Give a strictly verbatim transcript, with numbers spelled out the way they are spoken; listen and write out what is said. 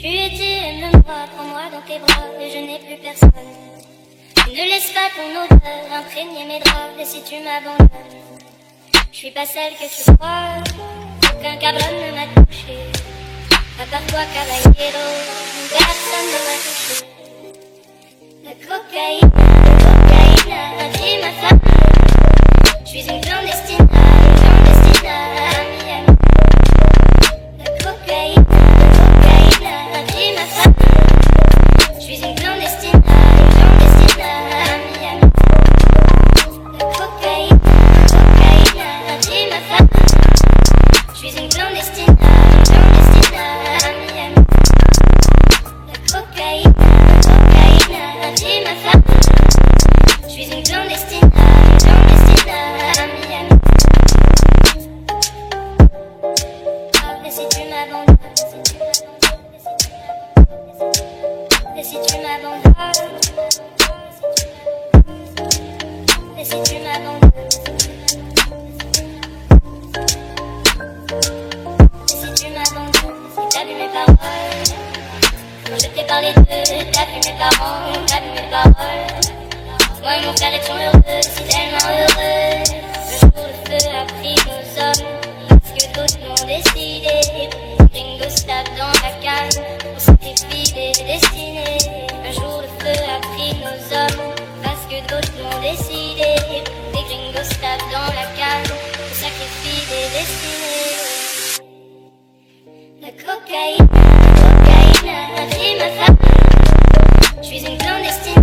Tu étais le moi, prends-moi dans tes bras, et je n'ai plus personne. Ne laisse pas ton odeur imprégner mes draps, et si tu m'abandonnes, je suis pas celle que tu crois, aucun cabron ne m'a touché. À part toi, caballero, personne ne m'a touché. La cocaïne, la cocaïne a pris ma femme. Je suis une clandestine, une clandestine à Miami. La cocaïne, la cocaïne a pris ma femme. Je suis une clandestine, une clandestine à Miami. La cocaïne, la cocaïne a pris ma femme. Je suis une clandestine, une clandestine à Miami. La cocaïne, la cocaïne a pris ma femme. Je suis une clandestine, une clandestine à Miami. Et si tu m'abandonnes, et si tu m'abandonnes, et si tu m'abandonnes, et si tu m'abandonnes, si t'as vu mes paroles, quand je t'ai parlé d'eux, t'as vu mes parents, t'as vu mes paroles. Moi et mon frère étions heureux, si tellement heureux. Un jour le feu a pris nos hommes, parce que d'autres l'ont décidé. Gringo se tape dans la cave, on sacrifie des destinées. Un jour le feu a pris nos hommes, parce que d'autres l'ont décidé. Les gringos se tapent dans la cave, on sacrifie des destinées. La cocaïne, la cocaïne a pris ma femme. Je suis une clandestine.